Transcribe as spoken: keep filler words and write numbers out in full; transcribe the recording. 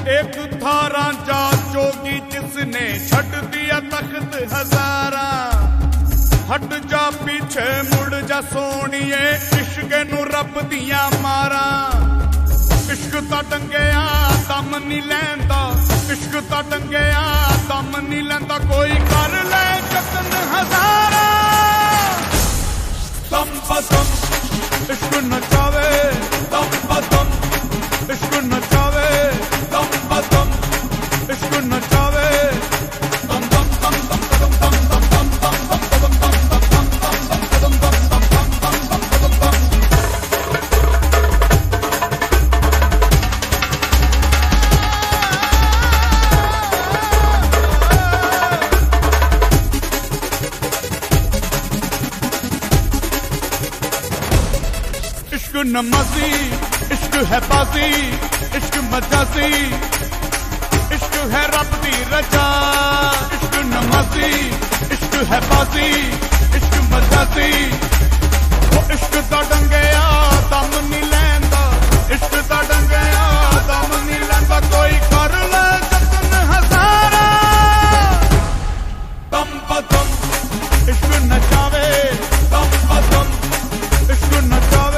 एक था रांझा जोगी जिसने छट दिया तख्त हजारा। हट जा पीछे मुड़ जा सोनिए, इश्क नू रब दिया मारा। इश्क ता टंगया दम नहीं लैंदा, इश्क ता टंगया दम नहीं लैंदा, कोई कर ले जतन हजारा। दम बदम इश्क नचावे, दम बदम इश्क नचावे, दम बदम इश्क नचावे। दम दम दम दम दम दम दम दम दम दम दम दम दम दम। इश्क नमाजी इश्क है बाजी, इश्क मजाजी, इश्क है रब दी रजा। इश्क नमाजी इश्क है बाजी, इश्क मजाजी, वो इश्क दा डंगया दम नहीं लैंदा, इश्क दा डंगया दम नहीं लैंदा, कोई कर ले जतन हजारा। दम बदम इश्क नचावे, दम बदम इश्क नचावे।